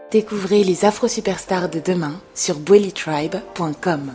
Découvrez les Afro-Superstars de demain sur bwellytribe.com.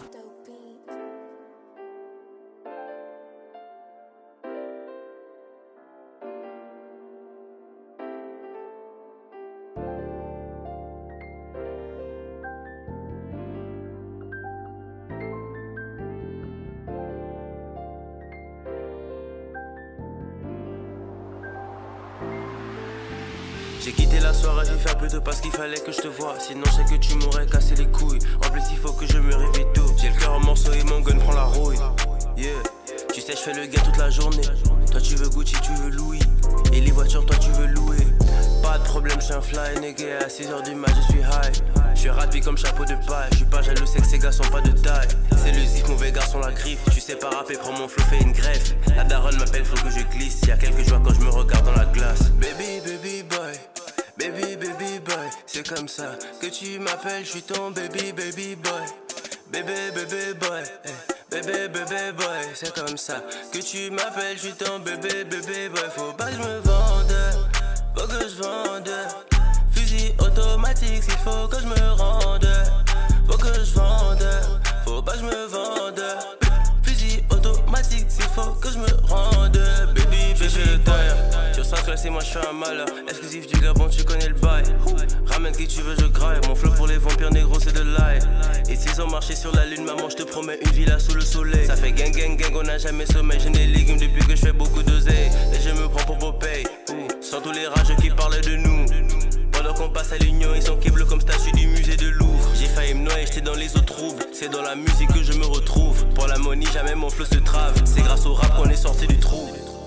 J'ai quitté la soirée, j'ai fait plutôt parce qu'il fallait que je te voie. Sinon je sais que tu m'aurais cassé les couilles. En plus il faut que je me réveille tôt. J'ai le cœur en morceaux et mon gun prend la rouille. Yeah, tu sais je fais le gars toute la journée. Toi tu veux Gucci, tu veux Louis. Et les voitures toi tu veux louer. Pas de problème, je suis un fly nigga. À 6h du mat je suis high. Je suis rapide comme chapeau de paille. Je suis pas jaloux, c'est que ces gars sont pas de taille. C'est le zif, mauvais garçon la griffe. Tu sais pas rapper, prends mon flow, fais une greffe. La daronne m'appelle, faut que je glisse. Y'a quelques jours quand je me regarde dans la glace. Baby, baby boy. Baby, baby boy, c'est comme ça que tu m'appelles, je suis ton baby, baby boy. Baby, baby boy, baby, baby boy, c'est comme ça que tu m'appelles, je suis ton bébé, baby boy. Faut pas que je me vende, faut que je vende. Fusil automatique, s'il faut que je me rende. Faut que je vende, faut pas que je me vende. Fusil automatique, s'il faut que je me rende. Baby, baby boy. Sur 5 classés, moi je fais un malheur. Exclusif du Gabon, tu connais le bail. Ramène qui tu veux, je graille. Mon flow pour les vampires négro, c'est de l'ail. Et s'ils ont marché sur la lune, maman, je te promets une villa sous le soleil. Ça fait gang, gang, gang, on n'a jamais sommeil. J'ai des légumes depuis que je fais beaucoup d'oseille. Et je me prends pour Popeye. Sans tous les rageux qui parlaient de nous. Pendant qu'on passe à l'union, ils sont bleu comme statue du musée de Louvre. J'ai failli me noyer, j'étais dans les eaux troubles. C'est dans la musique que je me retrouve. Pour la money, jamais mon flow se trave. C'est grâce au rap qu'on est sorti du trou.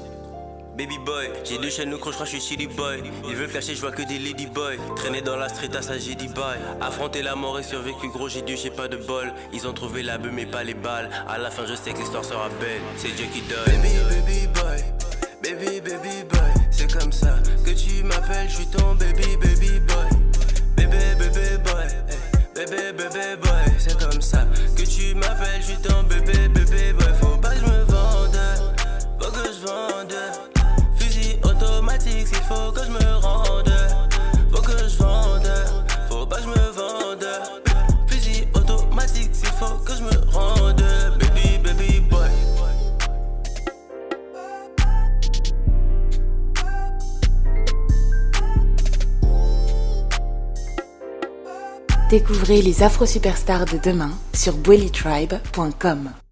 Baby boy, j'ai deux chaînes au croche, je suis chili boy. Ils veulent clasher, je vois que des lady boys. Traîner dans la street à ça j'ai dit bye. Affronter la mort et survécu gros, j'ai dû, j'ai pas de bol. Ils ont trouvé la beuh mais pas les balles. À la fin je sais que l'histoire sera belle, c'est Dieu qui donne. Baby, baby boy, baby, baby boy. C'est comme ça que tu m'appelles, je suis ton baby, baby boy. Baby, baby boy, baby, baby boy. C'est comme ça que tu m'appelles, je suis ton bébé, bébé boy. Faut pas que je me vende, faut que je vende. Automatique, s'il faut que je me rende. Faut que je vende, faut pas que je me vende. Fusil automatique, s'il faut que je me rende. Baby, baby boy. Découvrez les Afro-Superstars de demain sur bwellytribe.com.